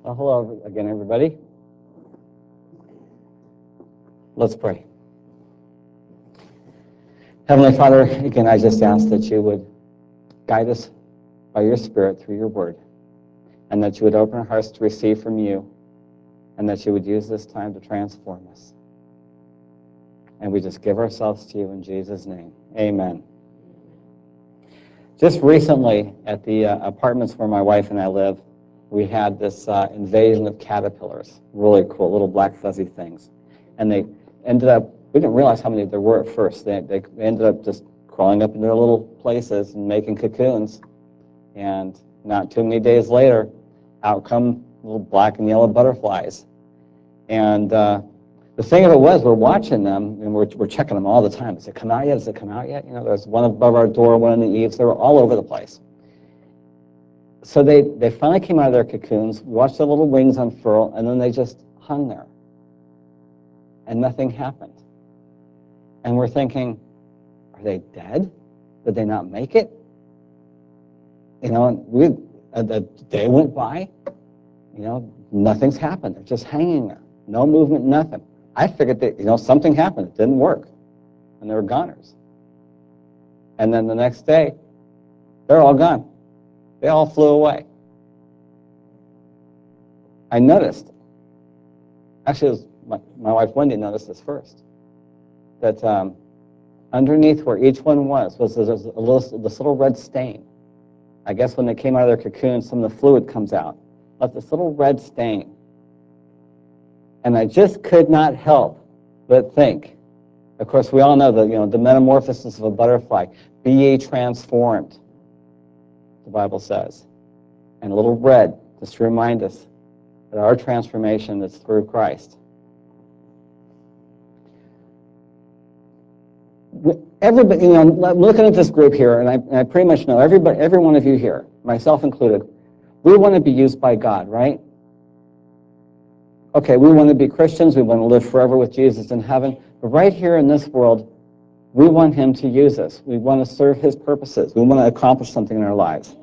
Well, hello again, everybody. Let's pray. Heavenly Father, again, I just ask that you would guide us by your Spirit through your word, and that you would open our hearts to receive from you, and that you would use this time to transform us. And we just give ourselves to you in Jesus' name. Amen. Just recently, at the apartments where my wife and I live, we had this invasion of caterpillars, really cool, little black fuzzy things. And they ended up, we didn't realize how many there were at first. They ended up just crawling up into their little places and making cocoons. And not too many days later, out come little black and yellow butterflies. And the thing of it was, we're watching them, and we're checking them all the time. Does it come out yet? Does it come out yet? You know, there's one above our door, one on the eaves. They were all over the place. So they finally came out of their cocoons, watched their little wings unfurl, and then they just hung there. And nothing happened. And we're thinking, are they dead? Did they not make it? You know, and a day went by, you know, nothing's happened. They're just hanging there. No movement, nothing. I figured that, you know, something happened. It didn't work. And they were goners. And then the next day, they're all gone. They all flew away. I noticed, actually, it was my wife Wendy noticed this first, that underneath where each one was this little red stain. I guess when they came out of their cocoon, some of the fluid comes out. Left this little red stain. And I just could not help but think. Of course, we all know that, you know, the metamorphosis of a butterfly. Be ye transformed, the Bible says. And a little red, just to remind us that our transformation is through Christ. Everybody, you know, looking at this group here, and I pretty much know every one of you here, myself included, we want to be used by God, right? Okay, we want to be Christians, we want to live forever with Jesus in heaven, but right here in this world, we want him to use us. We want to serve his purposes. We want to accomplish something in our lives.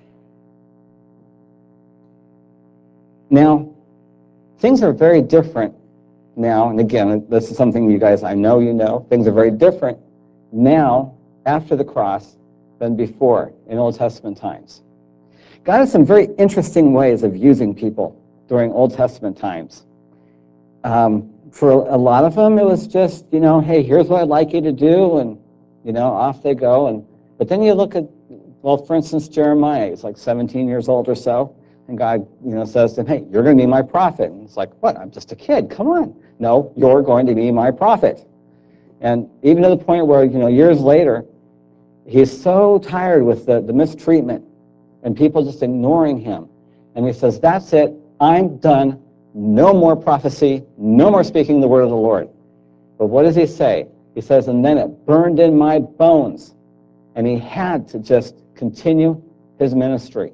Now, things are very different now, and again, this is something you guys, I know you know, things are very different now, after the cross, than before in Old Testament times. God has some very interesting ways of using people during Old Testament times. For a lot of them, it was just, you know, hey, here's what I'd like you to do, and, you know, off they go. But then you look at, well, for instance, Jeremiah, he's like 17 years old or so, and God, you know, says to him, hey, you're going to be my prophet. And it's like, what? I'm just a kid. Come on. No, you're going to be my prophet. And even to the point where, you know, years later, he's so tired with the mistreatment and people just ignoring him. And he says, that's it. I'm done. No more prophecy. No more speaking the word of the Lord. But what does he say? He says, and then it burned in my bones. And he had to just continue his ministry.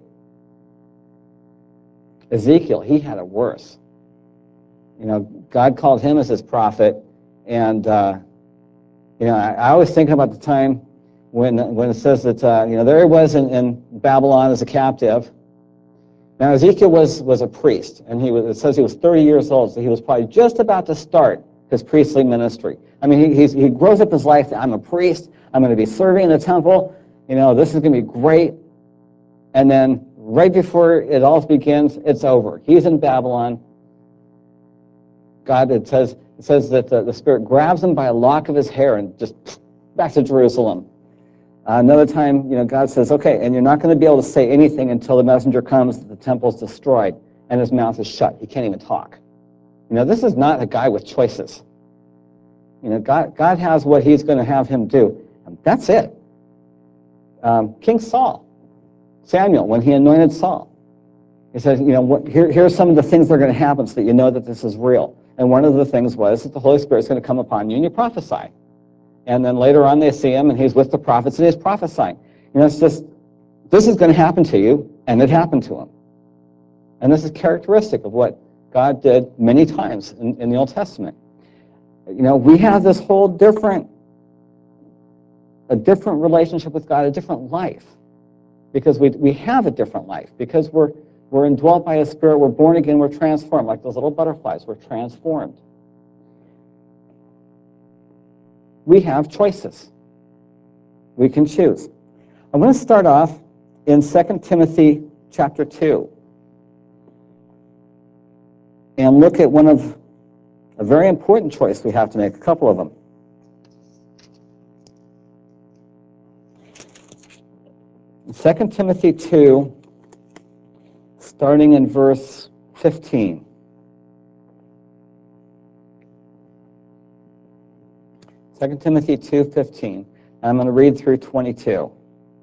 Ezekiel, he had it worse. You know, God called him as his prophet. And, you know, I always think about the time when it says that, you know, there he was in Babylon as a captive. Now, Ezekiel was a priest, and it says he was 30 years old, so he was probably just about to start his priestly ministry. I mean, he grows up his life, I'm a priest, I'm going to be serving in the temple, you know, this is going to be great. And then right before it all begins, it's over. He's in Babylon. God, it says that the Spirit grabs him by a lock of his hair and just back to Jerusalem. Another time, you know, God says, okay, and you're not going to be able to say anything until the messenger comes, the temple's destroyed, and his mouth is shut. He can't even talk. You know, this is not a guy with choices. You know, God has what he's going to have him do. And that's it. King Samuel, when he anointed Saul, he said, you know, here are some of the things that are going to happen so that you know that this is real. And one of the things was that the Holy Spirit is going to come upon you and you prophesy. And then later on they see him and he's with the prophets and he's prophesying. You know, it's just, this is going to happen to you, and it happened to him. And this is characteristic of what God did many times in the Old Testament. You know, we have this whole different relationship with God, a different life, because we have a different life, because we're We're indwelt by His Spirit. We're born again. We're transformed. Like those little butterflies, we're transformed. We have choices. We can choose. I'm going to start off in 2 Timothy chapter 2 and look at a very important choice we have to make, a couple of them. In 2 Timothy 2, starting in verse 15. 2 Timothy 2:15. I'm going to read through 22.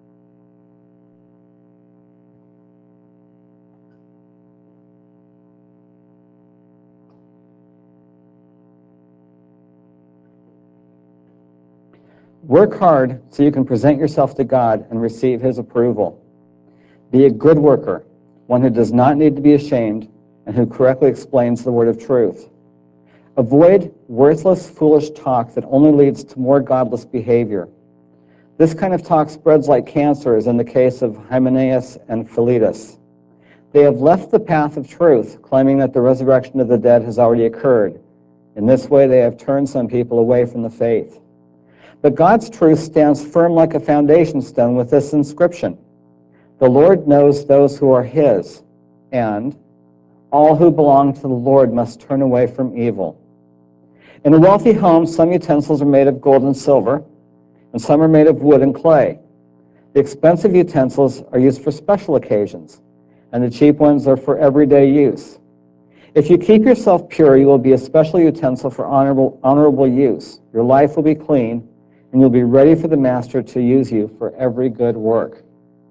Work hard so you can present yourself to God and receive His approval. Be a good worker, one who does not need to be ashamed and who correctly explains the word of truth. Avoid worthless, foolish talk that only leads to more godless behavior. This kind of talk spreads like cancer, as in the case of Hymenaeus and Philetus. They have left the path of truth, claiming that the resurrection of the dead has already occurred. In this way, they have turned some people away from the faith. But God's truth stands firm like a foundation stone with this inscription: The Lord knows those who are His, and all who belong to the Lord must turn away from evil. In a wealthy home, some utensils are made of gold and silver, and some are made of wood and clay. The expensive utensils are used for special occasions, and the cheap ones are for everyday use. If you keep yourself pure, you will be a special utensil for honorable use. Your life will be clean, and you'll be ready for the Master to use you for every good work.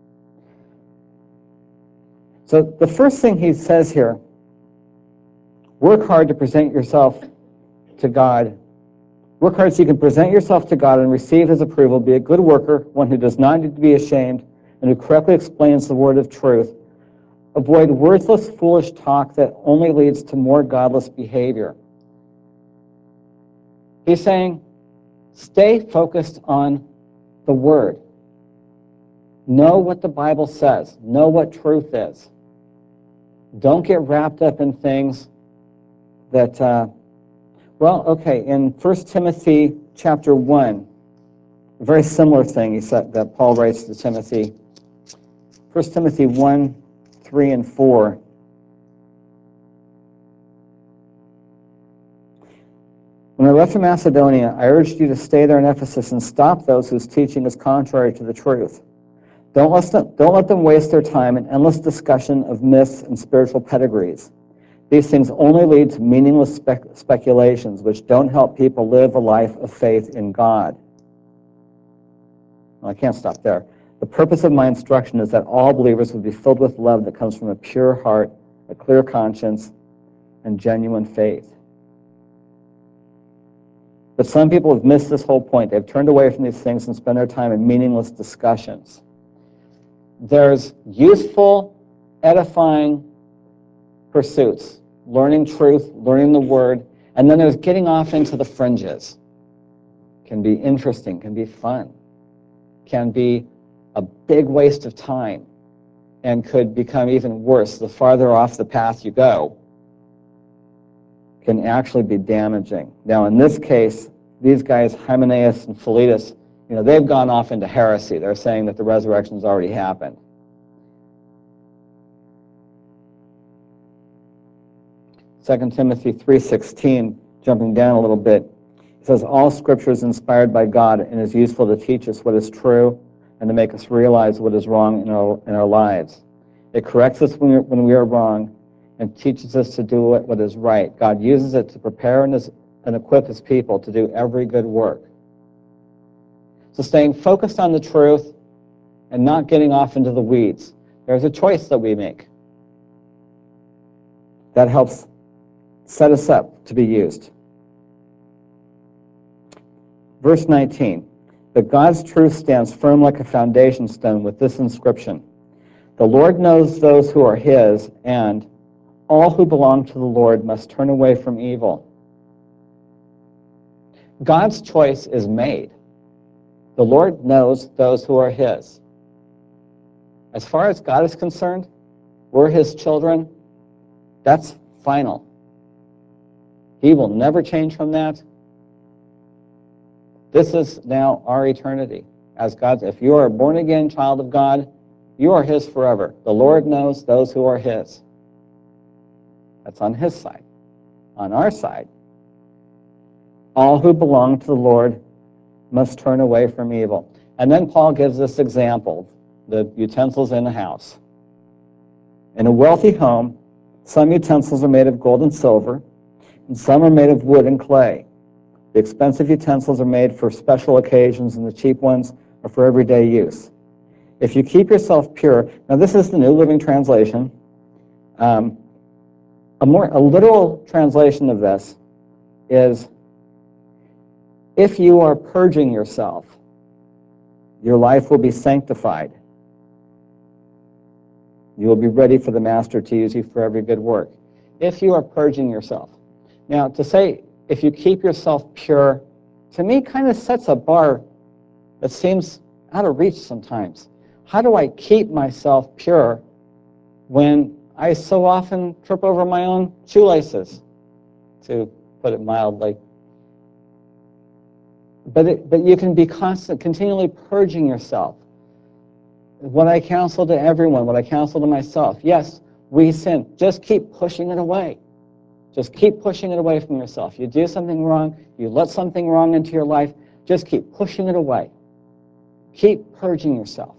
So the first thing he says here, work hard to present yourself to God. Work hard so you can present yourself to God and receive His approval. Be a good worker, one who does not need to be ashamed and who correctly explains the word of truth. Avoid worthless, foolish talk that only leads to more godless behavior. He's saying, stay focused on the Word. Know what the Bible says. Know what truth is. Don't get wrapped up in things that, in 1 Timothy chapter 1, a very similar thing he said that Paul writes to Timothy. 1 Timothy 1, 3 and 4. When I left from Macedonia, I urged you to stay there in Ephesus and stop those whose teaching is contrary to the truth. Don't let them waste their time in endless discussion of myths and spiritual pedigrees. These things only lead to meaningless speculations which don't help people live a life of faith in God. Well, I can't stop there. The purpose of my instruction is that all believers would be filled with love that comes from a pure heart, a clear conscience, and genuine faith. But some people have missed this whole point. They've turned away from these things and spend their time in meaningless discussions. There's useful, edifying pursuits, learning truth, learning the Word, and then there's getting off into the fringes. Can be interesting, can be fun, can be a big waste of time, and could become even worse. The farther off the path you go, can actually be damaging. Now, in this case, these guys, Hymenaeus and Philetus, they've gone off into heresy. They're saying that the resurrection has already happened. 2 Timothy 3:16, jumping down a little bit, it says, all Scripture is inspired by God and is useful to teach us what is true and to make us realize what is wrong in our lives. It corrects us when we are wrong and teaches us to do what is right. God uses it to prepare and equip His people to do every good work. So staying focused on the truth and not getting off into the weeds. There's a choice that we make that helps set us up to be used. Verse 19, but God's truth stands firm like a foundation stone with this inscription: The Lord knows those who are His, and all who belong to the Lord must turn away from evil. God's choice is made. The Lord knows those who are His. As far as God is concerned, We're his children. That's final. He will never change from that. This is now our eternity as God's. If you are a born-again child of God, you are his forever. The Lord knows those who are his. That's on his side. On our side, all who belong to the Lord must turn away from evil. And then Paul gives this example, the utensils in a house. In a wealthy home, some utensils are made of gold and silver, and some are made of wood and clay. The expensive utensils are made for special occasions, and the cheap ones are for everyday use. If you keep yourself pure, now this is the New Living Translation. A literal translation of this is, if you are purging yourself, your life will be sanctified. You will be ready for the Master to use you for every good work. If you are purging yourself. Now, to say, if you keep yourself pure, to me kind of sets a bar that seems out of reach sometimes. How do I keep myself pure when I so often trip over my own shoelaces, to put it mildly? But you can be continually purging yourself. What I counsel to everyone, what I counsel to myself, yes, we sin. Just keep pushing it away. Just keep pushing it away from yourself. You do something wrong, you let something wrong into your life, just keep pushing it away. Keep purging yourself.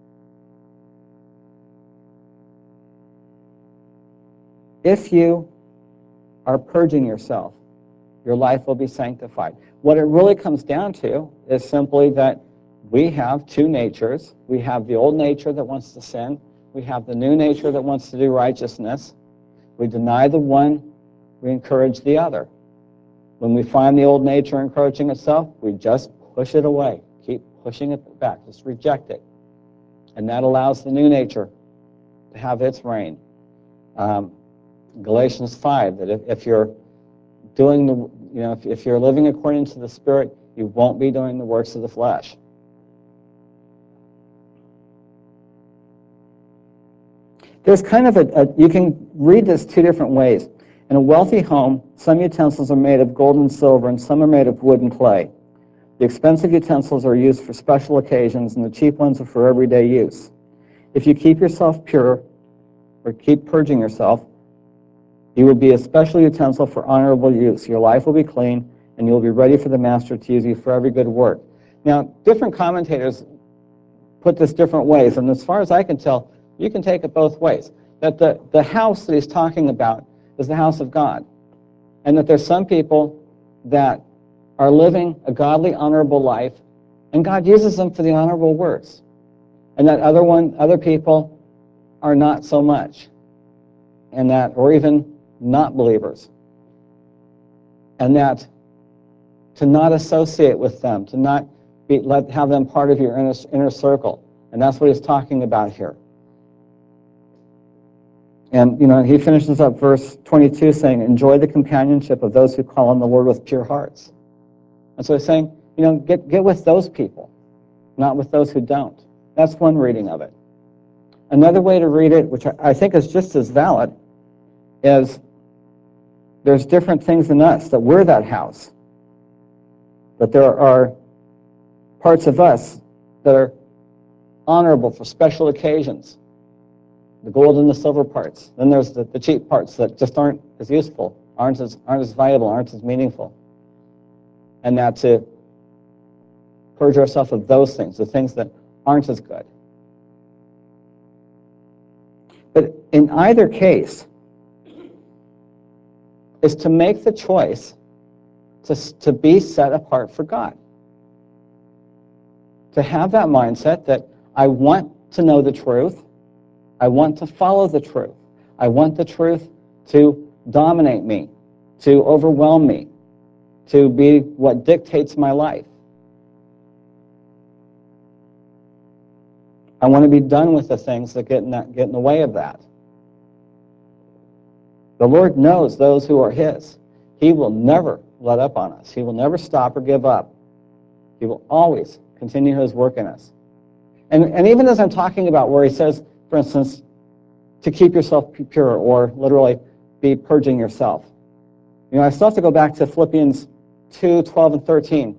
If you are purging yourself, your life will be sanctified. What it really comes down to is simply that we have two natures. We have the old nature that wants to sin. We have the new nature that wants to do righteousness. We deny the one, we encourage the other. When we find the old nature encroaching itself, we just push it away. Keep pushing it back. Just reject it. And that allows the new nature to have its reign. Galatians 5, that if you're doing if you're living according to the Spirit, you won't be doing the works of the flesh. There's kind of you can read this two different ways. In a wealthy home, some utensils are made of gold and silver, and some are made of wood and clay. The expensive utensils are used for special occasions, and the cheap ones are for everyday use. If you keep yourself pure, or keep purging yourself, you will be a special utensil for honorable use. Your life will be clean, and you will be ready for the Master to use you for every good work. Now, different commentators put this different ways, and as far as I can tell, you can take it both ways. That the house that he's talking about is the house of God, and that there's some people that are living a godly, honorable life, and God uses them for the honorable works, and that other people are not so much, and that, or even not believers, and that to not associate with them, to not have them part of your inner circle, and that's what he's talking about here. And he finishes up verse 22 saying, "Enjoy the companionship of those who call on the Lord with pure hearts." And so he's saying, get with those people, not with those who don't. That's one reading of it. Another way to read it, which I think is just as valid, is there's different things in us, that we're that house. That there are parts of us that are honorable for special occasions. The gold and the silver parts. Then there's the cheap parts that just aren't as useful, aren't as valuable, aren't as meaningful. And that to purge ourselves of those things, the things that aren't as good. But in either case, is to make the choice to be set apart for God. To have that mindset that I want to know the truth, I want to follow the truth, I want the truth to dominate me, to overwhelm me, to be what dictates my life. I want to be done with the things that get in the way of that. The Lord knows those who are his. He will never let up on us. He will never stop or give up. He will always continue his work in us. And even as I'm talking about where he says, for instance, to keep yourself pure, or literally be purging yourself. I still have to go back to Philippians 2:12 and 13.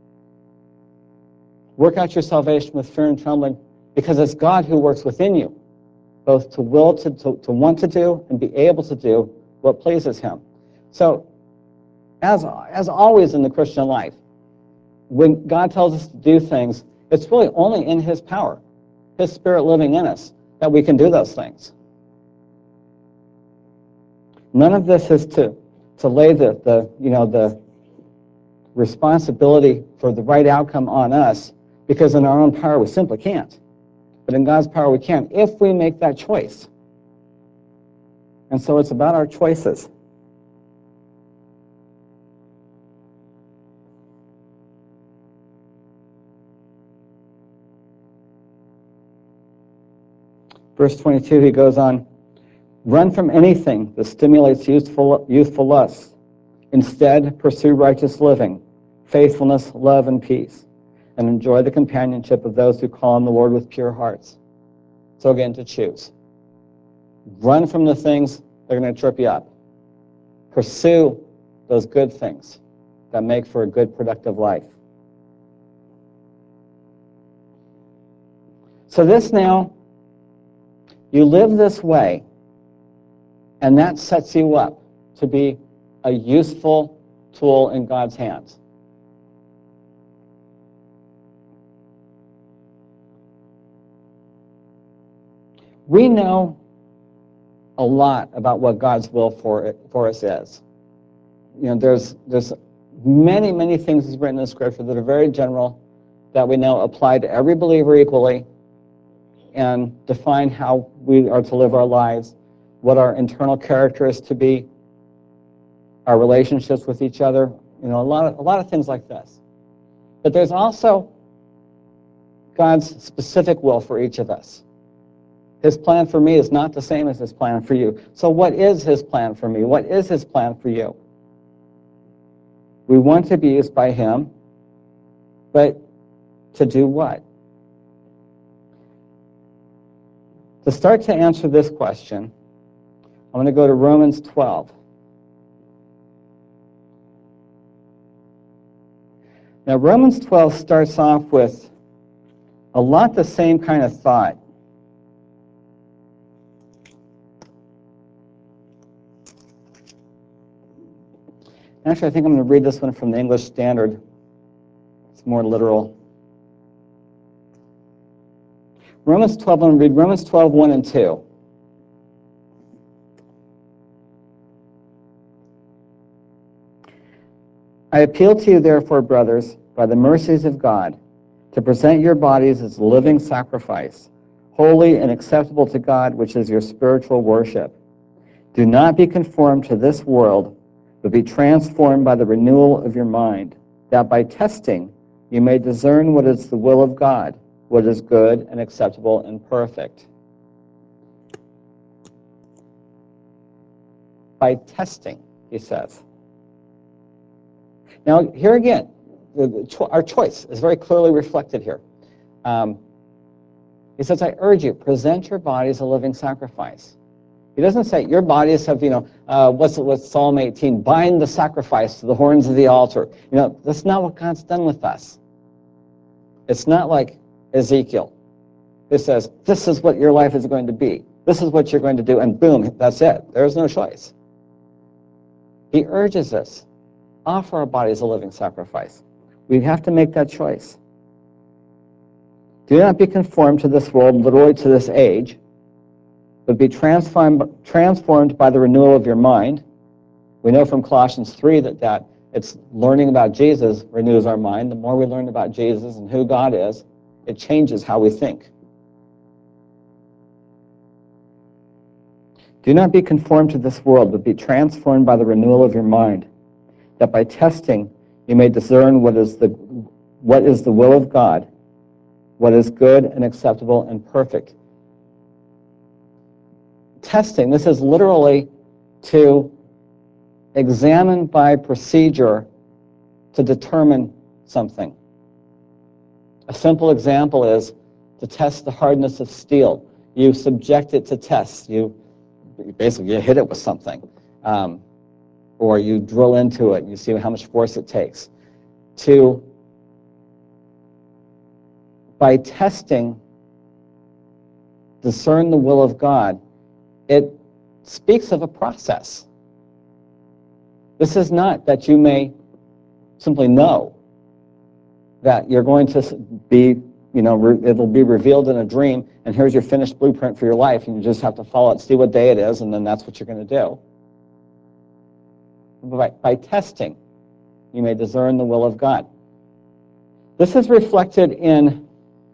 Work out your salvation with fear and trembling, because it's God who works within you, both to will, to want to do, and be able to do what pleases him. So, as always in the Christian life, when God tells us to do things, it's really only in his power, his Spirit living in us, that we can do those things. None of this is to lay the responsibility for the right outcome on us, because in our own power we simply can't. But in God's power we can, if we make that choice. And so it's about our choices. Verse 22, he goes on, run from anything that stimulates youthful lusts. Instead, pursue righteous living, faithfulness, love, and peace, and enjoy the companionship of those who call on the Lord with pure hearts. So again, to choose. Run from the things that are going to trip you up. Pursue those good things that make for a good, productive life. So this now, you live this way, and that sets you up to be a useful tool in God's hands. We know a lot about what God's will for us is. There's many, many things that's written in Scripture that are very general, that we know apply to every believer equally, and define how we are to live our lives, what our internal character is to be, our relationships with each other, a lot of things like this. But there's also God's specific will for each of us. His plan for me is not the same as his plan for you. So what is his plan for me? What is his plan for you? We want to be used by him, but to do what? To start to answer this question, I'm going to go to Romans 12. Now, Romans 12 starts off with a lot the same kind of thought. Actually, I think I'm going to read this one from the English Standard. It's more literal. Romans 12, I'm going to read Romans 12, 1 and 2. I appeal to you, therefore, brothers, by the mercies of God, to present your bodies as a living sacrifice, holy and acceptable to God, which is your spiritual worship. Do not be conformed to this world, but be transformed by the renewal of your mind, that by testing you may discern what is the will of God, what is good and acceptable and perfect. By testing, he says. Now, here again, our choice is very clearly reflected here. He says, I urge you, present your bodies a living sacrifice. He doesn't say your bodies have, what's Psalm 18, bind the sacrifice to the horns of the altar. That's not what God's done with us. It's not like Ezekiel. It says, this is what your life is going to be. This is what you're going to do, and boom, that's it. There's no choice. He urges us, offer our bodies a living sacrifice. We have to make that choice. Do not be conformed to this world, literally to this age, but be transformed by the renewal of your mind. We know from Colossians 3 that it's learning about Jesus renews our mind. The more we learn about Jesus and who God is, it changes how we think. Do not be conformed to this world, but be transformed by the renewal of your mind, that by testing you may discern what is the will of God, what is good and acceptable and perfect. Testing, this is literally to examine by procedure to determine something. A simple example is to test the hardness of steel. You subject it to tests. You basically you hit it with something, or you drill into it and you see how much force it takes. To, by testing, discern the will of God, it speaks of a process. This is not that you may simply know that you're going to be, it'll be revealed in a dream, and here's your finished blueprint for your life, and you just have to follow it, see what day it is, and then that's what you're going to do. By testing, you may discern the will of God. This is reflected in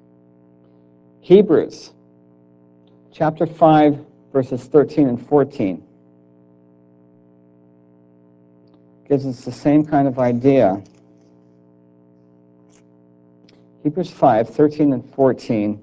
Hebrews chapter 5, verses 13 and 14. Gives us the same kind of idea. Hebrews 5, 13 and 14.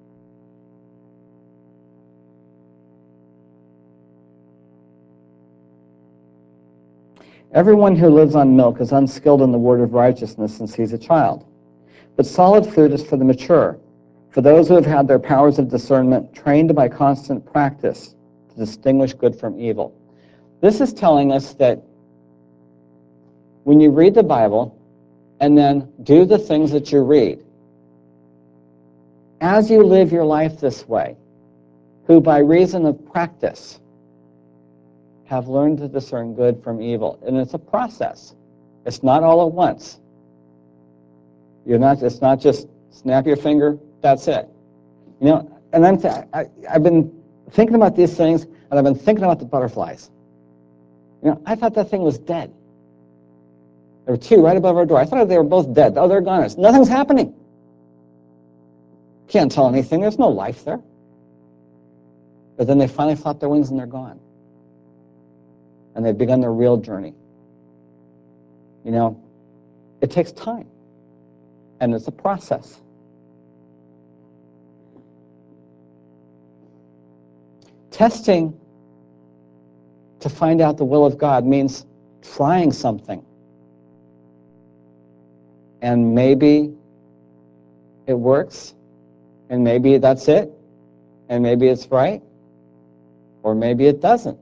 Everyone who lives on milk is unskilled in the word of righteousness since he's a child. But solid food is for the mature, for those who have had their powers of discernment trained by constant practice to distinguish good from evil. This is telling us that when you read the Bible and then do the things that you read, as you live your life this way, who by reason of practice have learned to discern good from evil. And it's a process. It's not all at once. It's not just snap your finger, that's it. And I've been thinking about these things, and I've been thinking about the butterflies. I thought that thing was dead. There were two right above our door. I thought they were both dead. Oh, they're gone. Nothing's happening. Can't tell anything. There's no life there. But then they finally flap their wings and they're gone. And they've begun their real journey. It takes time. And it's a process. Testing to find out the will of God means trying something. And maybe it works, and maybe that's it, and maybe it's right, or maybe it doesn't.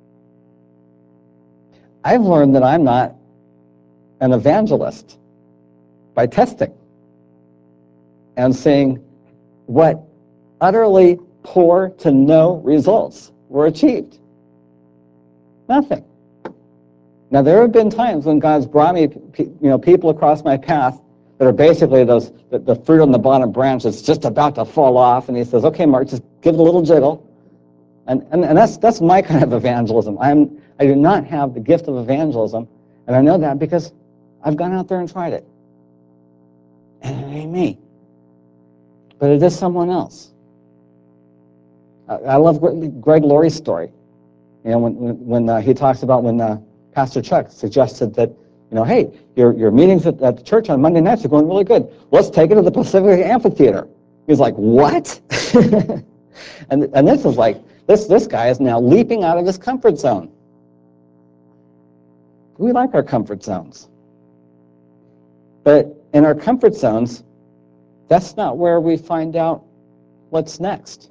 I've learned that I'm not an evangelist by testing and seeing what utterly poor to no results were achieved. Nothing. Now, there have been times when God's brought me, people across my path that are basically the fruit on the bottom branch that's just about to fall off, and he says, "Okay, Mark, just give it a little jiggle." And that's my kind of evangelism. I do not have the gift of evangelism, and I know that because I've gone out there and tried it. And it ain't me. But it is someone else. I love Greg Laurie's story. When he talks about when Pastor Chuck suggested that, hey, your meetings at the church on Monday nights are going really good. Let's take it to the Pacific Amphitheater. He's like, what? and this is like, this guy is now leaping out of his comfort zone. We like our comfort zones. But in our comfort zones, that's not where we find out what's next.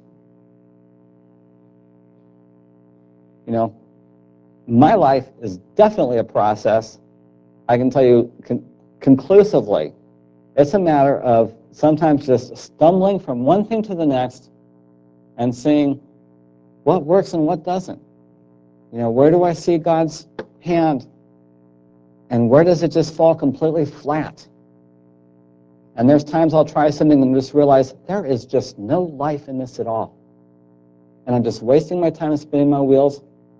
My life is definitely a process. I can tell you conclusively, it's a matter of sometimes just stumbling from one thing to the next and seeing what works and what doesn't. Where do I see God's hand, and where does it just fall completely flat? And there's times I'll try something and just realize there is just no life in this at all. And I'm just wasting my time and spinning my wheels.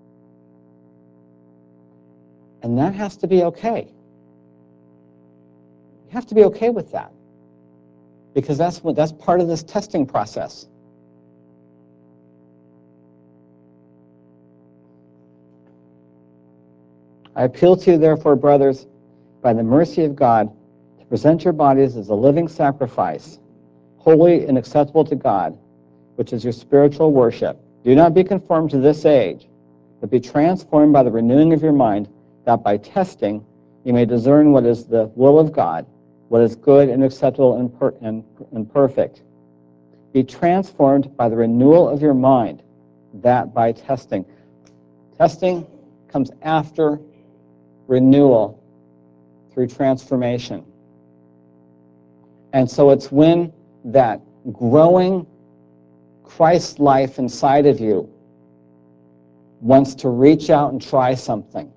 And that has to be okay. You have to be okay with that. Because that's part of this testing process. I appeal to you, therefore, brothers, by the mercy of God, to present your bodies as a living sacrifice, holy and acceptable to God, which is your spiritual worship. Do not be conformed to this age, but be transformed by the renewing of your mind, that by testing you may discern what is the will of God, what is good and acceptable and perfect. Be transformed by the renewal of your mind, that by testing. Testing comes after renewal through transformation. And so it's when that growing Christ life inside of you wants to reach out and try something.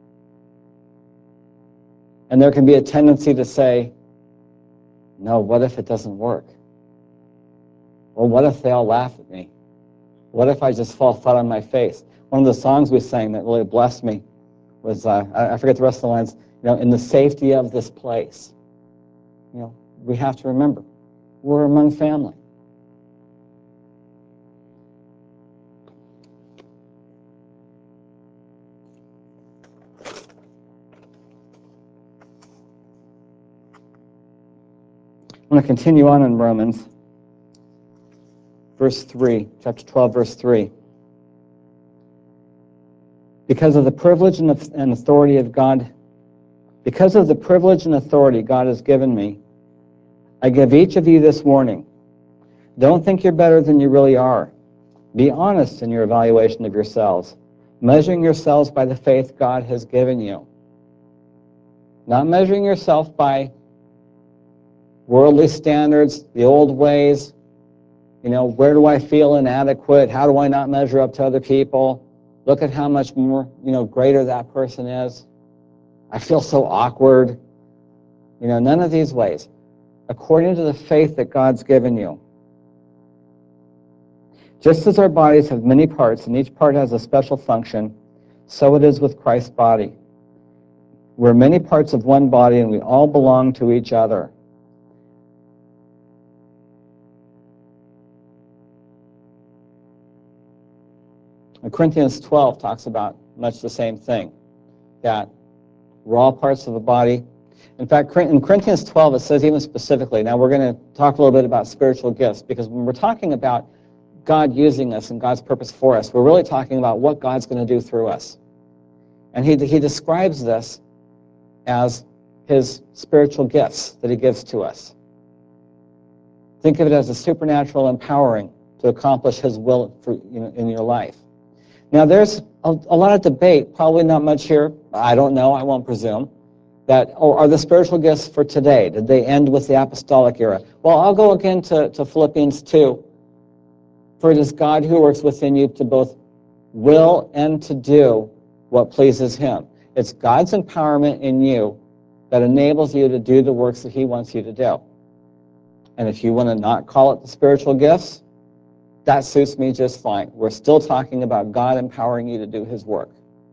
And there can be a tendency to say, no, what if it doesn't work? Or what if they all laugh at me? What if I just fall flat on my face? One of the songs we sang that really blessed me was, I forget the rest of the lines, in the safety of this place. We have to remember, we're among family. I'm going to continue on in Romans, verse 3, chapter 12, verse 3. Because of the privilege and authority of God, because of the privilege and authority God has given me, I give each of you this warning. Don't think you're better than you really are. Be honest in your evaluation of yourselves, measuring yourselves by the faith God has given you. Not measuring yourself by worldly standards, the old ways. Where do I feel inadequate? How do I not measure up to other people? Look at how much more, greater that person is. I feel so awkward. None of these ways. According to the faith that God's given you. Just as our bodies have many parts and each part has a special function, so it is with Christ's body. We're many parts of one body and we all belong to each other. Corinthians 12 talks about much the same thing, that we're all parts of the body. In fact, in Corinthians 12, it says even specifically, now we're going to talk a little bit about spiritual gifts, because when we're talking about God using us and God's purpose for us, we're really talking about what God's going to do through us. And he describes this as his spiritual gifts that he gives to us. Think of it as a supernatural empowering to accomplish his will in your life. Now, there's a lot of debate, probably not much here. I don't know, I won't presume, that, are the spiritual gifts for today? Did they end with the apostolic era? Well, I'll go again to Philippians 2. For it is God who works within you to both will and to do what pleases him. It's God's empowerment in you that enables you to do the works that he wants you to do. And if you want to not call it the spiritual gifts, that suits me just fine. We're still talking about God empowering you to do his work.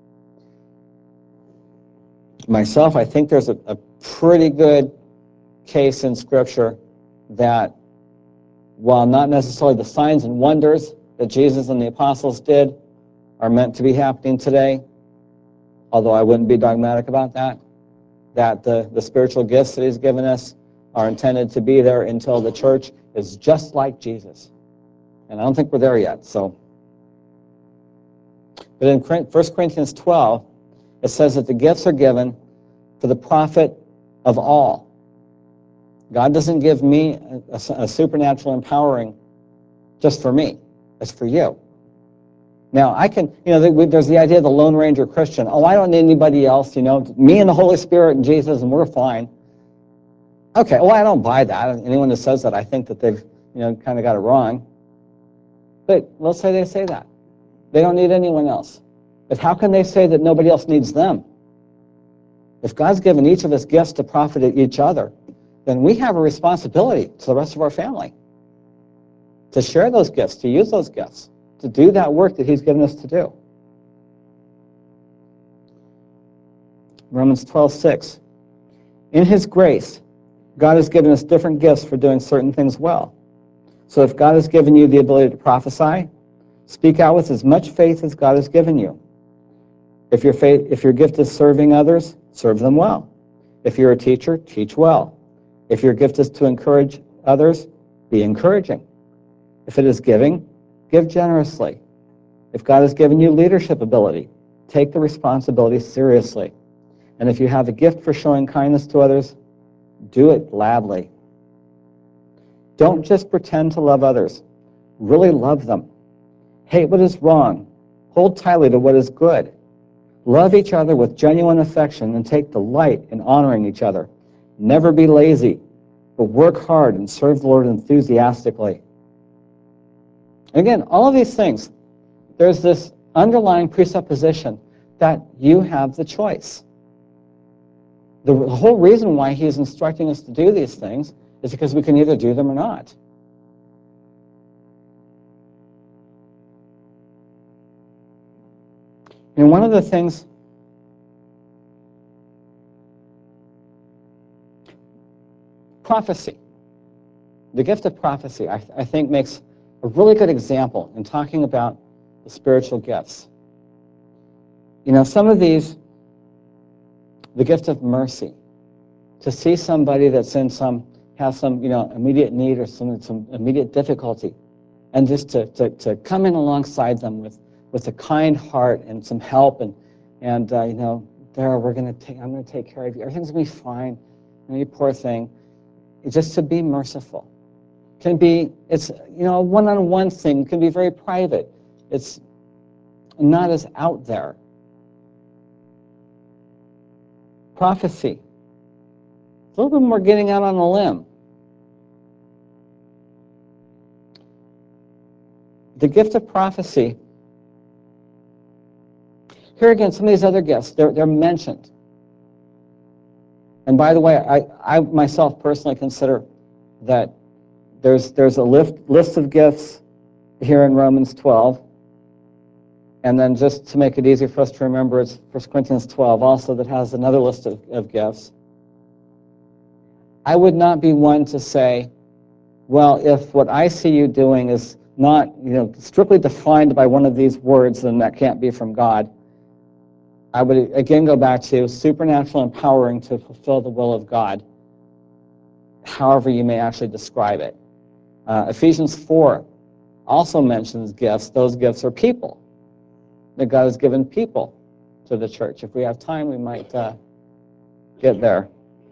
Myself, I think there's a pretty good case in Scripture that while not necessarily the signs and wonders that Jesus and the apostles did are meant to be happening today, although I wouldn't be dogmatic about that the spiritual gifts that he's given us are intended to be there until the church is just like Jesus. And I don't think we're there yet. But in 1 Corinthians 12, it says that the gifts are given for the profit of all. God doesn't give me a supernatural empowering just for me. It's for you. Now, I can, there's the idea of the Lone Ranger Christian. Oh, I don't need anybody else, me and the Holy Spirit and Jesus, and we're fine. Okay, well, I don't buy that. Anyone that says that, I think that they've, kind of got it wrong. But let's say they say that. They don't need anyone else. But how can they say that nobody else needs them? If God's given each of us gifts to profit each other, then we have a responsibility to the rest of our family to share those gifts, to use those gifts, to do that work that he's given us to do. Romans 12:6. In his grace, God has given us different gifts for doing certain things well. So if God has given you the ability to prophesy, speak out with as much faith as God has given you. If your gift is serving others, serve them well. If you're a teacher, teach well. If your gift is to encourage others, be encouraging. If it is giving, give generously. If God has given you leadership ability, take the responsibility seriously. And if you have a gift for showing kindness to others, do it gladly. Don't just pretend to love others. Really love them. Hate what is wrong. Hold tightly to what is good. Love each other with genuine affection and take delight in honoring each other. Never be lazy, but work hard and serve the Lord enthusiastically. Again, all of these things, there's this underlying presupposition that you have the choice. The whole reason why he is instructing us to do these things is because we can either do them or not. And one of the things prophecy, the gift of prophecy, I think makes a really good example in talking about the spiritual gifts. You know, some of these, the gift of mercy, to see somebody that's in has some immediate need or some immediate difficulty, and just to come in alongside them with a kind heart and some help and there, I'm going to take care of you. Everything's going to be fine. You poor thing. Just to be merciful. It's a one-on-one thing. It can be very private. It's not as out there. Prophecy. A little bit more getting out on a limb. The gift of prophecy. Here again, some of these other gifts, they're mentioned. And by the way, I myself personally consider that there's a list of gifts here in Romans 12. And then just to make it easy for us to remember, it's 1 Corinthians 12 also that has another list of gifts. I would not be one to say, well, if what I see you doing is not strictly defined by one of these words, then that can't be from God. I would again go back to supernatural empowering to fulfill the will of God, however you may actually describe it. Ephesians 4 also mentions gifts. Those gifts are people. That God has given people to the church. If we have time, we might get there.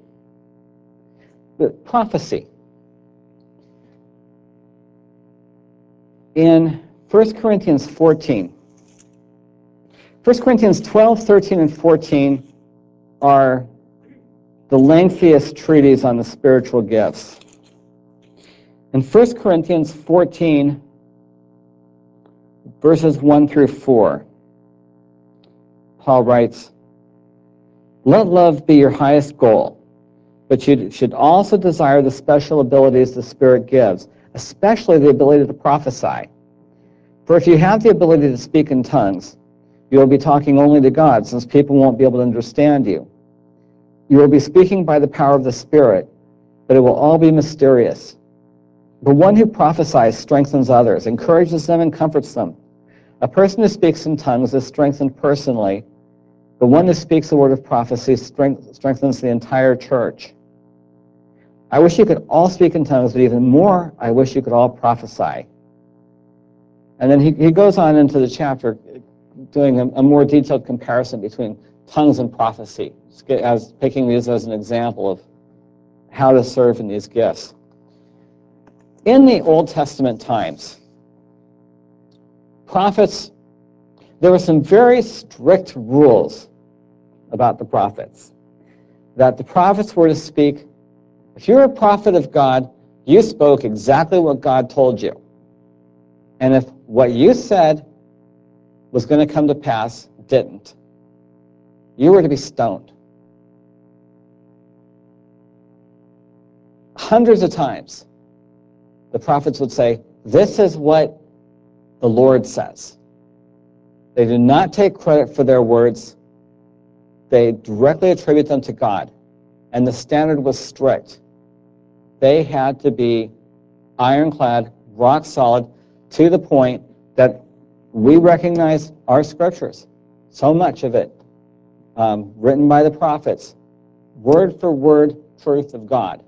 But prophecy. In 1 Corinthians 14, 1 Corinthians 12, 13, and 14 are the lengthiest treatise on the spiritual gifts. In 1 Corinthians 14, verses 1 through 4, Paul writes, "Let love be your highest goal, but you should also desire the special abilities the Spirit gives, especially the ability to prophesy. For if you have the ability to speak in tongues, you will be talking only to God, since people won't be able to understand you. You will be speaking by the power of the Spirit, but it will all be mysterious. The one who prophesies strengthens others, encourages them, and comforts them. A person who speaks in tongues is strengthened personally. The one who speaks the word of prophecy strengthens the entire church. I wish you could all speak in tongues, but even more, I wish you could all prophesy." And then he goes on into the chapter doing a more detailed comparison between tongues and prophecy, as picking these as an example of how to serve in these gifts. In the Old Testament times, prophets, there were some very strict rules about the prophets. That the prophets were to speak, if you're a prophet of God, you spoke exactly what God told you. And if what you said was going to come to pass, didn't, you were to be stoned. Hundreds of times, the prophets would say, "This is what the Lord says." They do not take credit for their words. They directly attribute them to God. And the standard was strict. They had to be ironclad, rock solid, to the point that we recognize our scriptures, so much of it written by the prophets, word for word truth of God.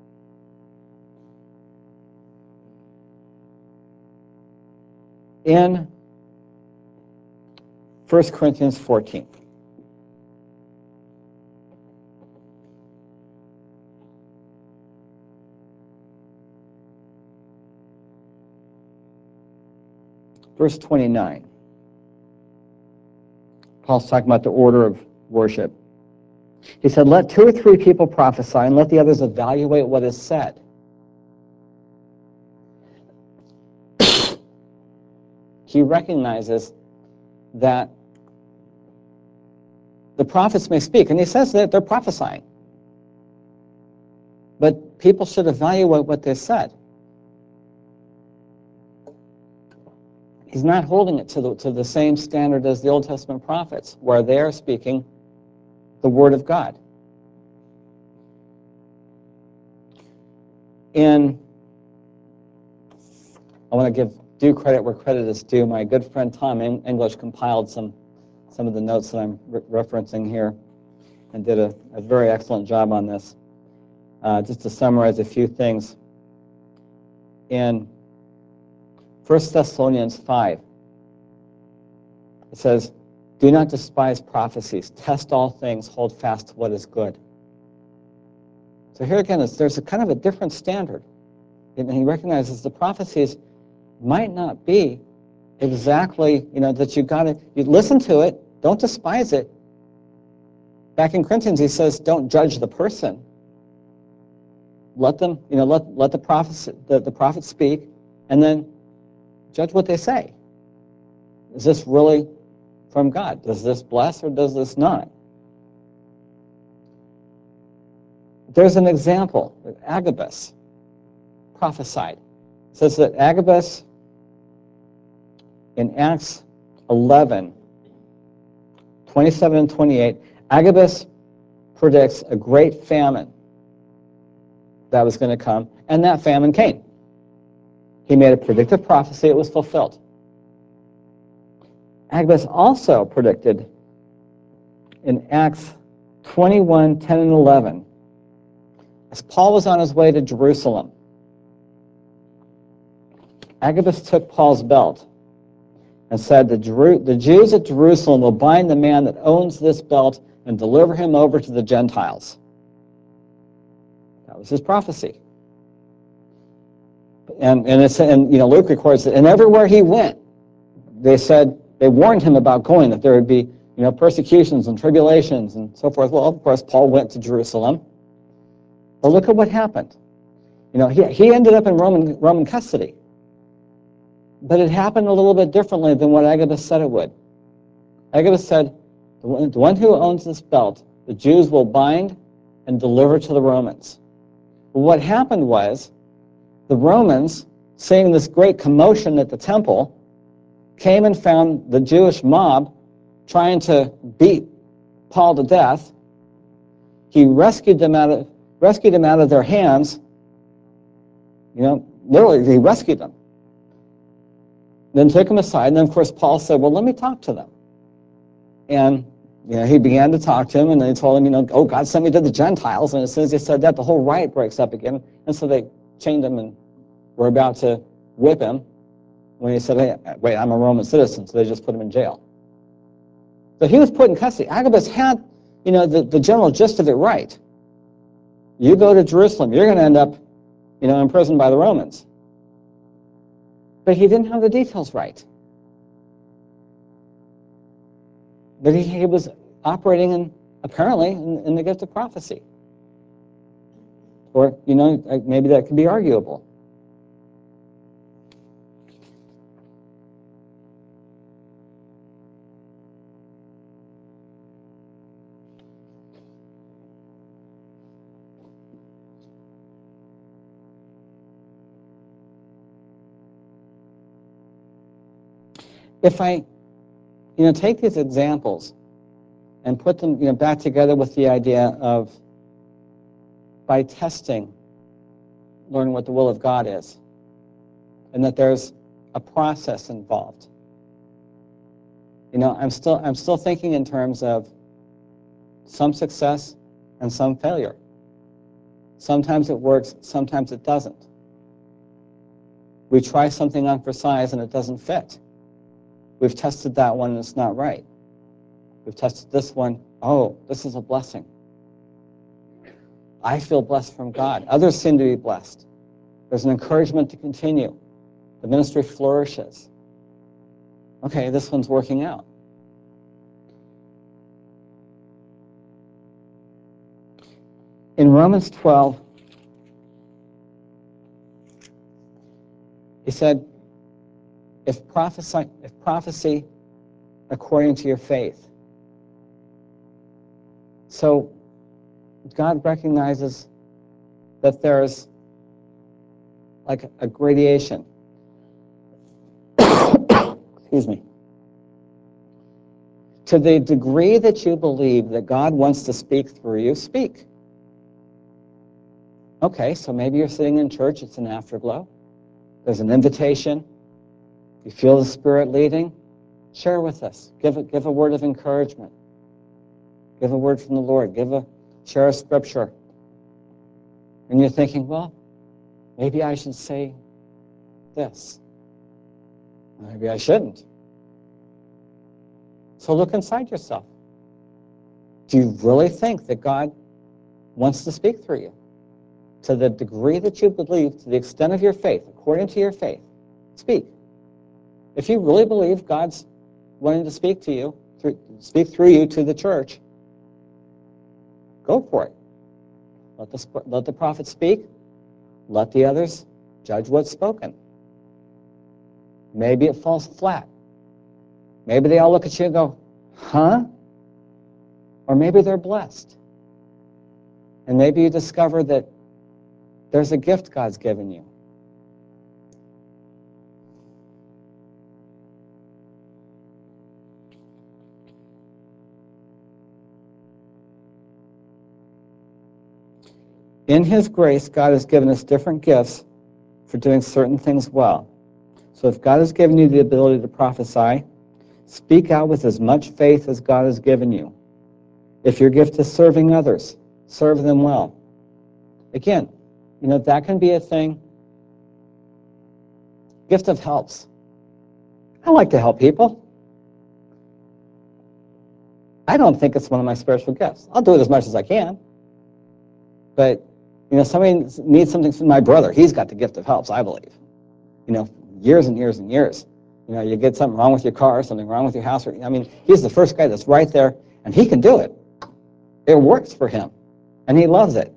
In 1 Corinthians 14, verse 29, Paul's talking about the order of worship. He said, let 2 or 3 people prophesy and let the others evaluate what is said. He recognizes that the prophets may speak, and he says that they're prophesying. But people should evaluate what they said. He's not holding it to the same standard as the Old Testament prophets, where they are speaking the Word of God. I want to give due credit where credit is due. My good friend Tom English compiled some of the notes that I'm referencing here and did a very excellent job on this. Just to summarize a few things. In 1 Thessalonians 5, it says, do not despise prophecies. Test all things. Hold fast to what is good. So here again, there's a kind of a different standard. And he recognizes the prophecies might not be exactly, that you listen to it, don't despise it. Back in Corinthians, he says, don't judge the person. Let them, let the prophets speak, and then judge what they say. Is this really from God? Does this bless or does this not? There's an example. Agabus prophesied. It says that Agabus, in Acts 11, 27 and 28, Agabus predicts a great famine that was going to come, and that famine came. He made a predictive prophecy. It was fulfilled. Agabus also predicted in Acts 21, 10 and 11, as Paul was on his way to Jerusalem, Agabus took Paul's belt and said, the Jews at Jerusalem will bind the man that owns this belt and deliver him over to the Gentiles. That was his prophecy. And Luke records that, and everywhere he went, they warned him about going, that there would be persecutions and tribulations and so forth. Well, of course, Paul went to Jerusalem. But look at what happened. He ended up in Roman custody. But it happened a little bit differently than what Agabus said it would. Agabus said, the one who owns this belt, the Jews will bind and deliver to the Romans. But what happened was, the Romans, seeing this great commotion at the temple, came and found the Jewish mob trying to beat Paul to death. He rescued them out of their hands. Literally, he rescued them. Then took them aside, and then, of course, Paul said, well, let me talk to them. And he began to talk to him, and they told him, oh, God sent me to the Gentiles. And as soon as he said that, the whole riot breaks up again. And so they chained him and were about to whip him when he said, hey, wait, I'm a Roman citizen. So they just put him in jail. So he was put in custody. Agabus had, the general gist of it right. You go to Jerusalem, you're going to end up, imprisoned by the Romans. But he didn't have the details right. But he was operating apparently in the gift of prophecy. Or, maybe that could be arguable. If I, take these examples and put them, back together with the idea of, by testing, learning what the will of God is, and that there's a process involved. I'm still thinking in terms of some success and some failure. Sometimes it works, sometimes it doesn't. We try something on for size and it doesn't fit. We've tested that one and it's not right. We've tested this one. Oh, this is a blessing. I feel blessed from God. Others seem to be blessed. There's an encouragement to continue. The ministry flourishes. Okay, this one's working out. in Romans 12, he said, if prophecy according to your faith. So God recognizes that there's like a gradation. Excuse me. To the degree that you believe that God wants to speak through you, speak. Okay, so maybe you're sitting in church, it's an afterglow. There's an invitation. You feel the Spirit leading. Share with us. Give a word of encouragement. Give a word from the Lord. Share a scripture. And you're thinking, well, maybe I should say this. Maybe I shouldn't. So look inside yourself. Do you really think that God wants to speak through you? To the degree that you believe, to the extent of your faith, according to your faith, speak. If you really believe God's wanting to speak to you, speak through you to the church, go for it. Let the prophet speak. Let the others judge what's spoken. Maybe it falls flat. Maybe they all look at you and go, huh? Or maybe they're blessed. And maybe you discover that there's a gift God's given you. In His grace, God has given us different gifts for doing certain things well. So if God has given you the ability to prophesy, speak out with as much faith as God has given you. If your gift is serving others, serve them well. Again, that can be a thing. Gift of helps. I like to help people. I don't think it's one of my spiritual gifts. I'll do it as much as I can. But, somebody needs something from my brother. He's got the gift of helps, I believe. Years and years and years. You get something wrong with your car, something wrong with your house. He's the first guy that's right there, and he can do it. It works for him, and he loves it.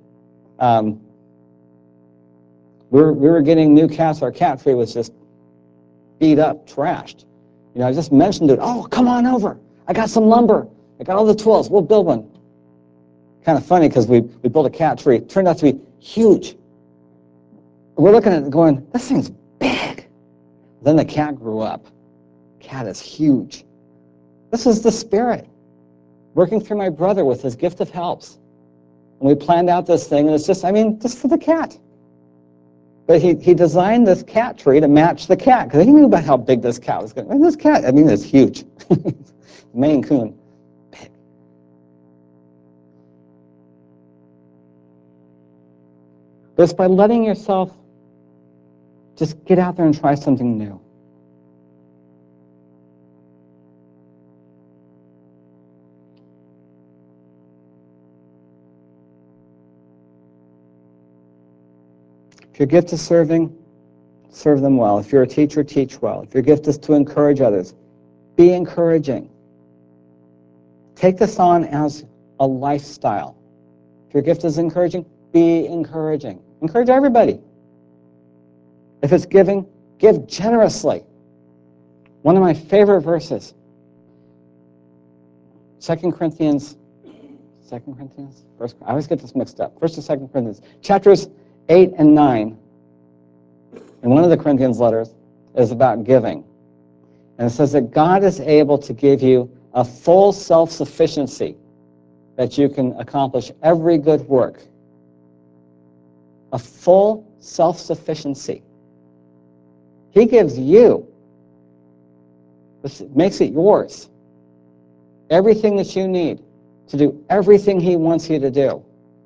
We were getting new cats. Our cat tree was just beat up, trashed. I just mentioned it. Oh, come on over. I got some lumber. I got all the tools. We'll build one. Kind of funny because we built a cat tree. It turned out to be huge. We're looking at it going, this thing's big. Then the cat grew up. Cat is huge. This is the Spirit working through my brother with his gift of helps. And we planned out this thing, and it's just for the cat. But he designed this cat tree to match the cat, because he knew about how big this cat was going to be. This cat, it's huge. Maine Coon. Big. But it's by letting yourself just get out there and try something new. If your gift is serving, serve them well. If you're a teacher, teach well. If your gift is to encourage others, be encouraging. Take this on as a lifestyle. If your gift is encouraging, be encouraging. Encourage everybody. If it's giving, give generously. One of my favorite verses, 2 Corinthians, I always get this mixed up. 1st and 2 Corinthians, chapters 8 and 9, in one of the Corinthians letters, is about giving. And it says that God is able to give you a full self-sufficiency that you can accomplish every good work. A full self-sufficiency. He gives you. This makes it yours. Everything that you need to do everything He wants you to do.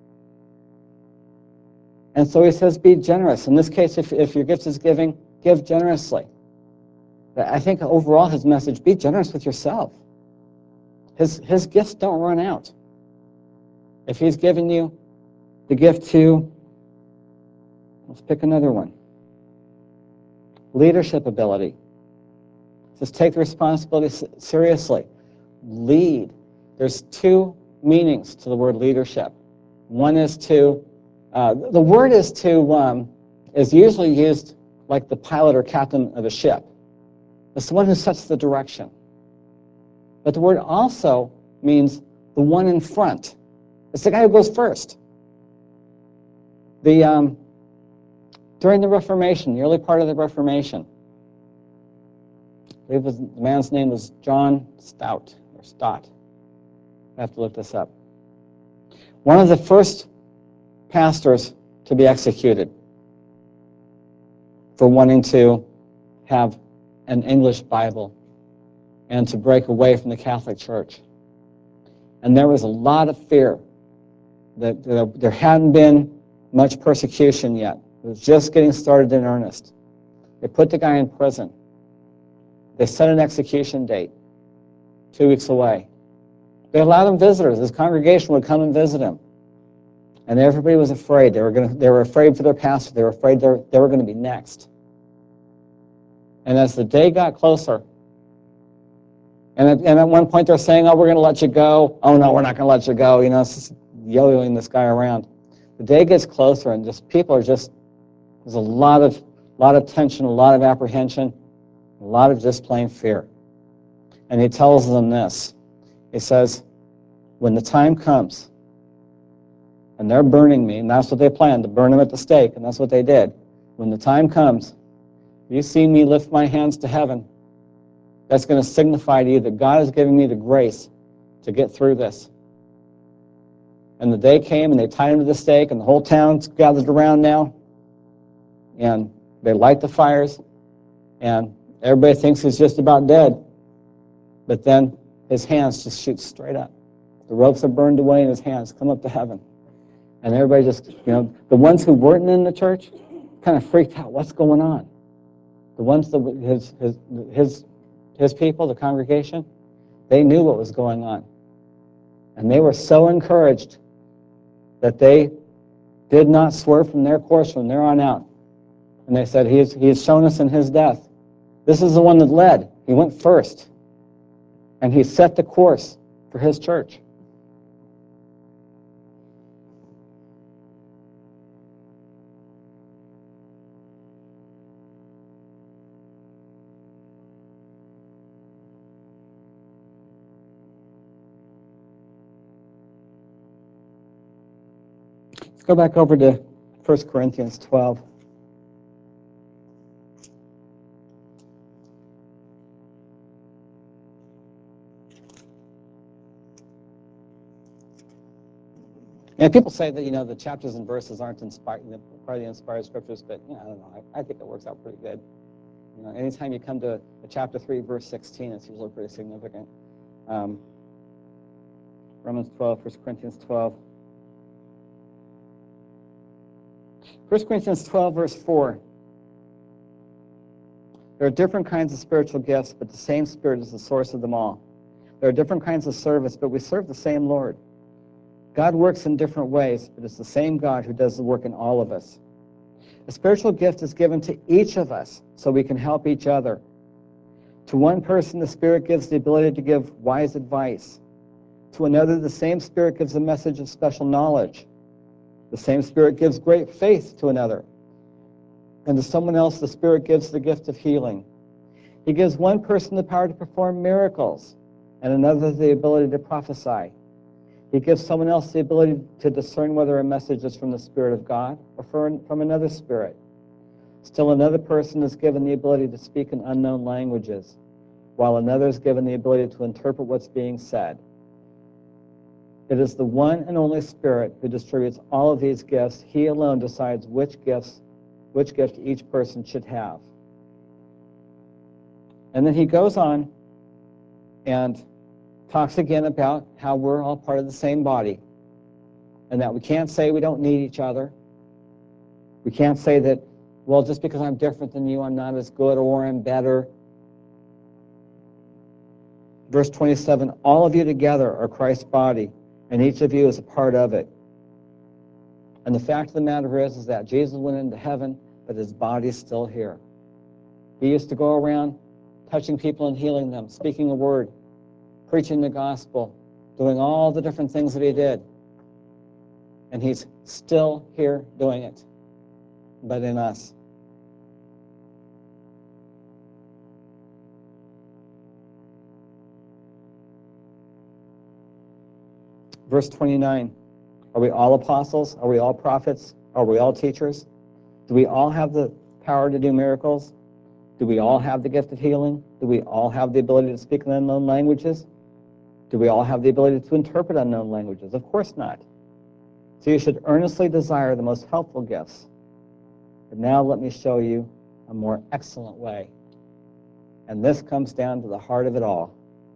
And so He says, be generous. In this case, if your gift is giving, give generously. I think overall His message, be generous with yourself. His gifts don't run out. If He's given you the gift to, let's pick another one. Leadership ability. Just take the responsibility seriously. Lead. There's two meanings to the word leadership. One is to, the word is to, is usually used like the pilot or captain of a ship. It's the one who sets the direction. But the word also means the one in front. It's the guy who goes first. During the Reformation, the early part of the Reformation, I believe the man's name was John Stott, or Stott. I have to look this up. One of the first pastors to be executed for wanting to have an English Bible and to break away from the Catholic Church. And there was a lot of fear that there hadn't been much persecution yet. It was just getting started in earnest. They put the guy in prison. They set an execution date, 2 weeks away. They allowed him visitors. His congregation would come and visit him. And everybody was afraid. They were afraid for their pastor. They were afraid they were going to be next. And as the day got closer, and at one point they're saying, oh, we're going to let you go. Oh, no, we're not going to let you go. You know, it's just yo-yoing this guy around. The day gets closer, and just people are just, there's a lot of tension, a lot of apprehension, a lot of just plain fear. And he tells them this. He says, when the time comes, and they're burning me, and that's what they planned, to burn him at the stake, and that's what they did. When the time comes, you see me lift my hands to heaven, that's going to signify to you that God is giving me the grace to get through this. And the day came, and they tied him to the stake, and the whole town's gathered around now, and they light the fires, and everybody thinks he's just about dead. But then his hands just shoot straight up. The ropes are burned away, and his hands come up to heaven. And everybody just, you know, the ones who weren't in the church kind of freaked out. What's going on? The ones that his people, the congregation, they knew what was going on. And they were so encouraged that they did not swerve from their course from there on out. And they said, he has shown us in his death. This is the one that led. He went first. And he set the course for his church. Go back over to 1 Corinthians 12. And people say that, you know, the chapters and verses aren't inspired, part of the inspired scriptures, but I don't know. I think it works out pretty good. You know, anytime you come to chapter 3, verse 16, it's usually pretty significant. Romans 12, 1 Corinthians 12. 1 Corinthians 12, verse 4. There are different kinds of spiritual gifts, but the same Spirit is the source of them all. There are different kinds of service, but we serve the same Lord. God works in different ways, but it's the same God who does the work in all of us. A spiritual gift is given to each of us so we can help each other. To one person, the Spirit gives the ability to give wise advice. To another, the same Spirit gives a message of special knowledge. The same Spirit gives great faith to another. And to someone else, the Spirit gives the gift of healing. He gives one person the power to perform miracles, and another the ability to prophesy. He gives someone else the ability to discern whether a message is from the Spirit of God or from another spirit. Still another person is given the ability to speak in unknown languages, while another is given the ability to interpret what's being said. It is the one and only Spirit who distributes all of these gifts. He alone decides which gift each person should have. And then he goes on and talks again about how we're all part of the same body, and that we can't say we don't need each other. We can't say that, well, just because I'm different than you, I'm not as good or I'm better. Verse 27, all of you together are Christ's body, and each of you is a part of it. And the fact of the matter is that Jesus went into heaven, but his body's still here. He used to go around touching people and healing them, speaking a word, preaching the gospel, doing all the different things that he did. And he's still here doing it, but in us. Verse 29, are we all apostles? Are we all prophets? Are we all teachers? Do we all have the power to do miracles? Do we all have the gift of healing? Do we all have the ability to speak in unknown languages? Do we all have the ability to interpret unknown languages? Of course not. So you should earnestly desire the most helpful gifts. But now let me show you a more excellent way. And this comes down to the heart of it all.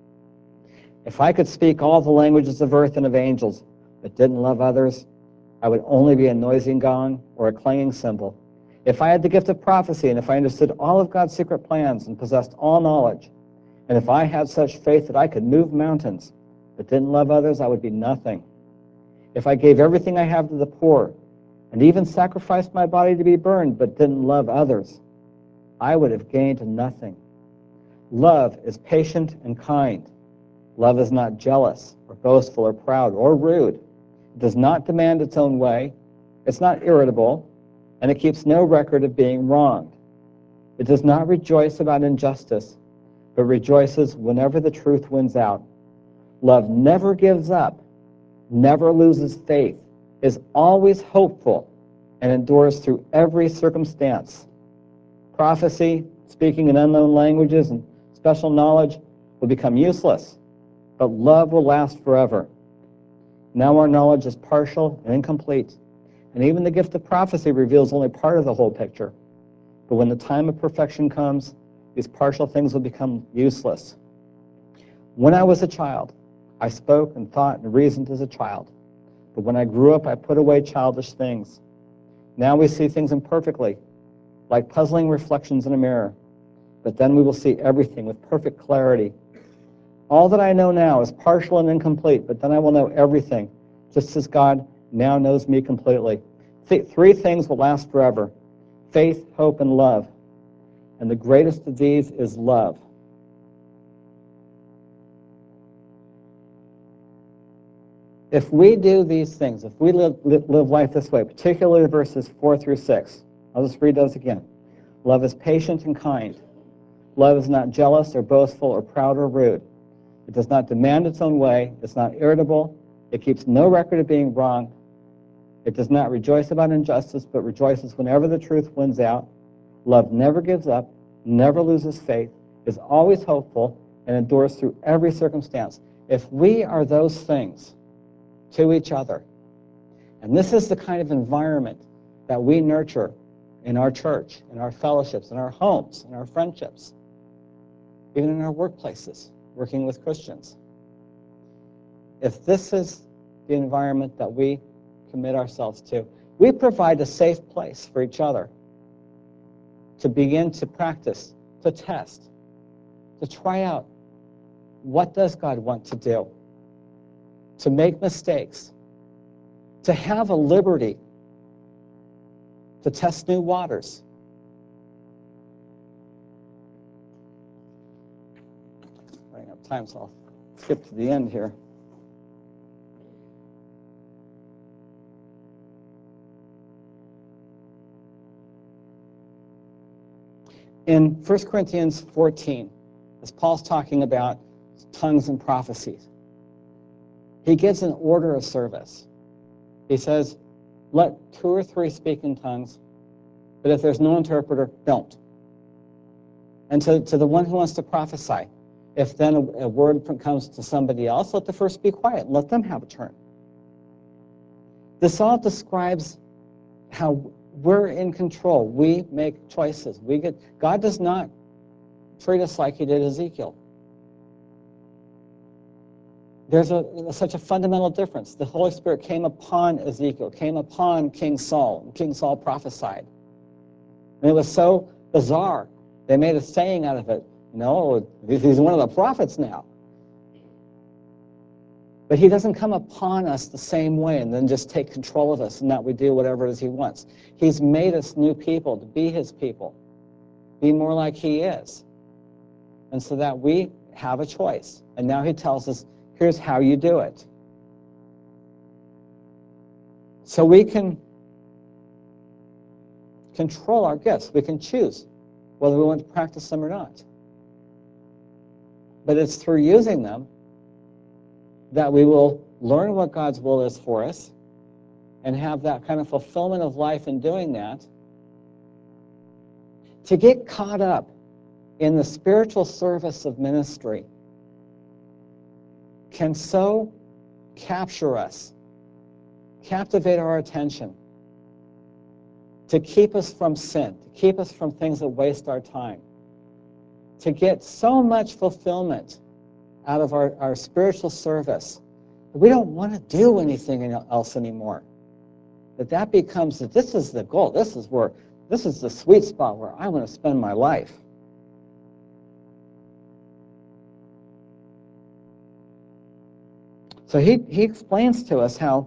If I could speak all the languages of earth and of angels, but didn't love others, I would only be a noisy gong or a clanging cymbal. If I had the gift of prophecy, and if I understood all of God's secret plans and possessed all knowledge, and if I had such faith that I could move mountains, but didn't love others, I would be nothing. If I gave everything I have to the poor, and even sacrificed my body to be burned, but didn't love others, I would have gained nothing. Love is patient and kind. Love is not jealous or boastful or proud or rude. It does not demand its own way. It's not irritable, and it keeps no record of being wronged. It does not rejoice about injustice, but rejoices whenever the truth wins out. Love never gives up, never loses faith, is always hopeful, and endures through every circumstance. Prophecy, speaking in unknown languages, and special knowledge will become useless, but love will last forever. Now our knowledge is partial and incomplete, and even the gift of prophecy reveals only part of the whole picture. But when the time of perfection comes, these partial things will become useless. When I was a child, I spoke and thought and reasoned as a child. But when I grew up, I put away childish things. Now we see things imperfectly, like puzzling reflections in a mirror. But then we will see everything with perfect clarity. All that I know now is partial and incomplete, but then I will know everything, just as God now knows me completely. Three things will last forever: faith, hope, and love. And the greatest of these is love. If we do these things, if we live life this way, particularly verses 4 through 6, I'll just read those again. Love is patient and kind. Love is not jealous or boastful or proud or rude. It does not demand its own way. It's not irritable. It keeps no record of being wrong. It does not rejoice about injustice, but rejoices whenever the truth wins out. Love never gives up, never loses faith, is always hopeful, and endures through every circumstance. If we are those things to each other, and this is the kind of environment that we nurture in our church, in our fellowships, in our homes, in our friendships, even in our workplaces, working with Christians. If this is the environment that we commit ourselves to, we provide a safe place for each other to begin to practice, to test, to try out what does God want to do, to make mistakes, to have a liberty to test new waters. Running out of time, so I'll skip to the end here. In 1 Corinthians 14, as Paul's talking about tongues and prophecies, he gives an order of service. He says, let 2 or 3 speak in tongues, but if there's no interpreter, don't. And to the one who wants to prophesy, if then a word comes to somebody else, let the first be quiet. Let them have a turn. This all describes how we're in control. We make choices. God does not treat us like he did Ezekiel. There's such a fundamental difference. The Holy Spirit came upon Ezekiel, came upon King Saul, and King Saul prophesied. And it was so bizarre. They made a saying out of it. No, he's one of the prophets now. But he doesn't come upon us the same way and then just take control of us and that we do whatever it is he wants. He's made us new people to be his people, be more like he is. And so that we have a choice. And now he tells us, here's how you do it. So we can control our gifts. We can choose whether we want to practice them or not. But it's through using them that we will learn what God's will is for us and have that kind of fulfillment of life in doing that. To get caught up in the spiritual service of ministry can so capture us, captivate our attention, to keep us from sin, to keep us from things that waste our time, to get so much fulfillment out of our spiritual service that we don't want to do anything else anymore. That becomes, that this is the goal, this is the sweet spot where I want to spend my life. So he explains to us how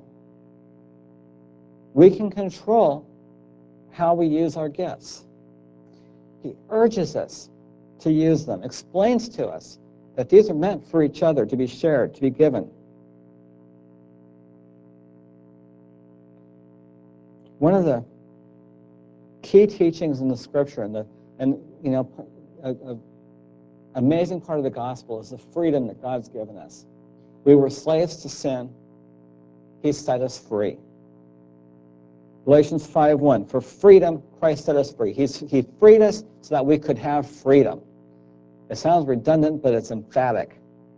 we can control how we use our gifts. He urges us to use them, explains to us that these are meant for each other, to be shared, to be given. One of the key teachings in the Scripture, and amazing part of the gospel is the freedom that God's given us. We were slaves to sin. He set us free. Galatians 5:1, for freedom, Christ set us free. He freed us so that we could have freedom. It sounds redundant, but it's emphatic.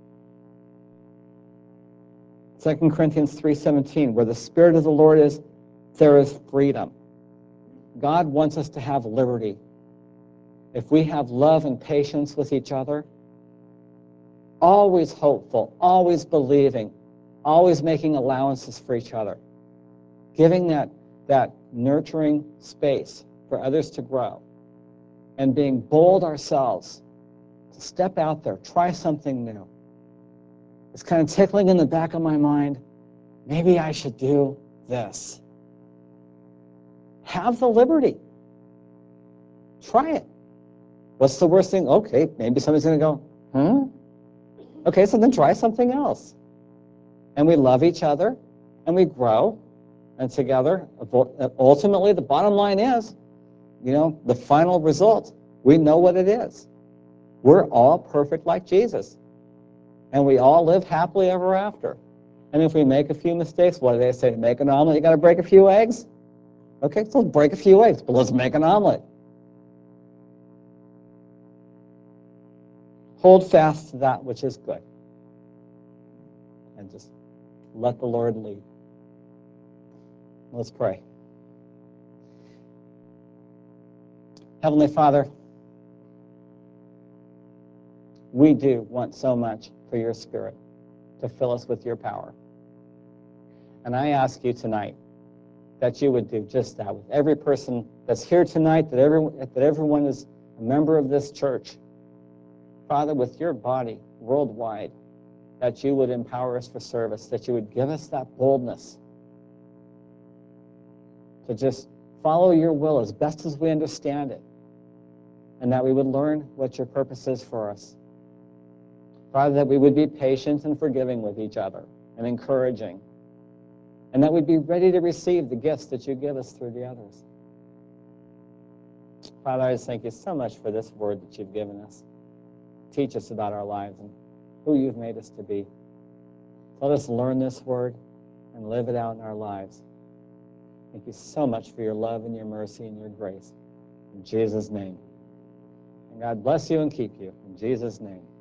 2 Corinthians 3:17, where the Spirit of the Lord is, there is freedom. God wants us to have liberty. If we have love and patience with each other, always hopeful, always believing, always making allowances for each other, giving that nurturing space for others to grow, and being bold ourselves to step out there, try something new. It's kind of tickling in the back of my mind, maybe I should do this. Have the liberty. Try it. What's the worst thing? Okay, maybe somebody's going to go, Okay, so then try something else. And we love each other, and we grow, and together, ultimately, the bottom line is, the final result, we know what it is. We're all perfect like Jesus. And we all live happily ever after. And if we make a few mistakes, what do they say? To make an omelet, you got to break a few eggs? Okay, so let's break a few eggs, but let's make an omelet. Hold fast to that which is good. And just let the Lord lead. Let's pray. Heavenly Father, we do want so much for your Spirit to fill us with your power. And I ask you tonight that you would do just that with every person that's here tonight, that everyone is a member of this church. Father, with your body worldwide, that you would empower us for service, that you would give us that boldness to just follow your will as best as we understand it, and that we would learn what your purpose is for us. Father, that we would be patient and forgiving with each other and encouraging, and that we'd be ready to receive the gifts that you give us through the others. Father, I just thank you so much for this word that you've given us. Teach us about our lives and who you've made us to be. Let us learn this word and live it out in our lives. Thank you so much for your love and your mercy and your grace. In Jesus' name. And God bless you and keep you. In Jesus' name.